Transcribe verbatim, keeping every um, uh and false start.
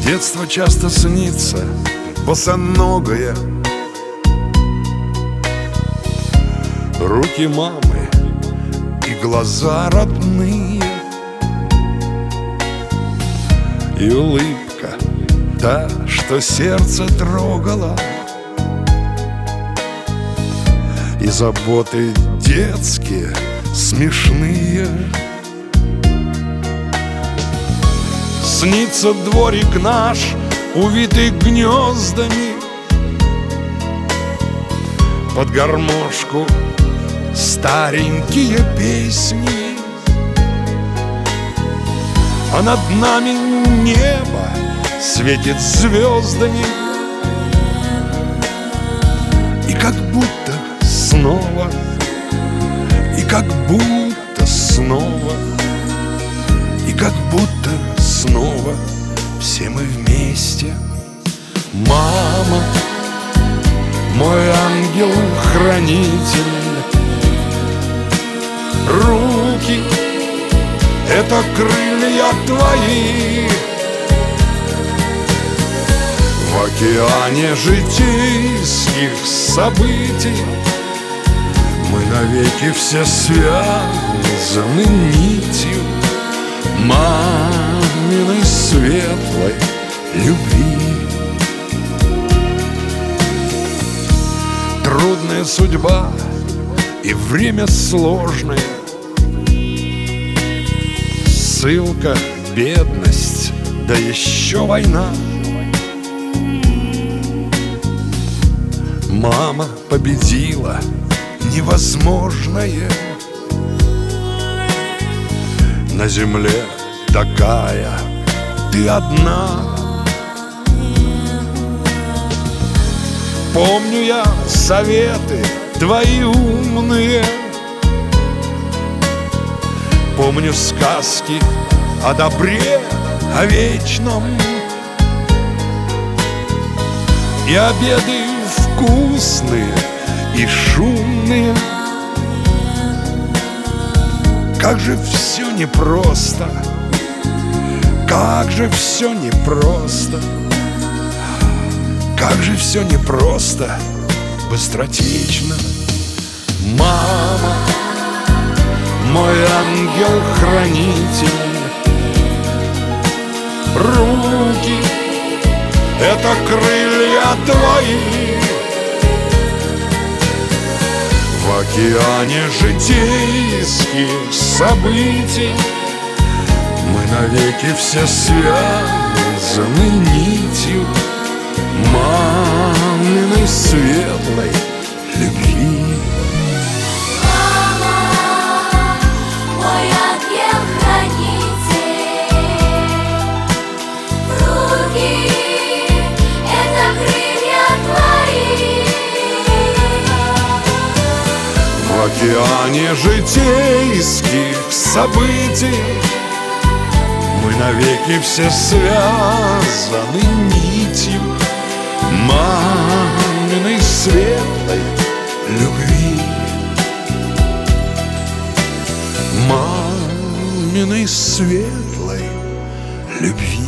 Детство часто снится босоногое, руки мамы и глаза родные, и улыбка та, что сердце трогала, и заботы детские смешные. Снится дворик наш, увитый гнездами, под гармошку старенькие песни, а над нами небо светит звездами, и как будто снова, и как будто снова, и как будто снова все мы вместе. Мама, мой ангел-хранитель, руки — это крылья твои. В океане житейских событий мы навеки все связаны нитью маминой светлой любви. Трудная судьба и время сложное, ссылка, бедность, да еще война. Мама победила невозможное. На земле такая ты одна. Помню я советы твои умные, помню сказки о добре, о вечном, и обеды вкусные и шумные. Как же все непросто, как же все непросто, как же все непросто, быстротечно. Мама, мой ангел-хранитель, руки — это крылья твои. В океане житейских событий мы навеки все связаны нитью маминой светлой любви. Мама, мой ангел-хранитель, руки — это крылья твои. В океане житейских событий мы навеки все связаны нитью маминой светлой любви. Маминой светлой любви.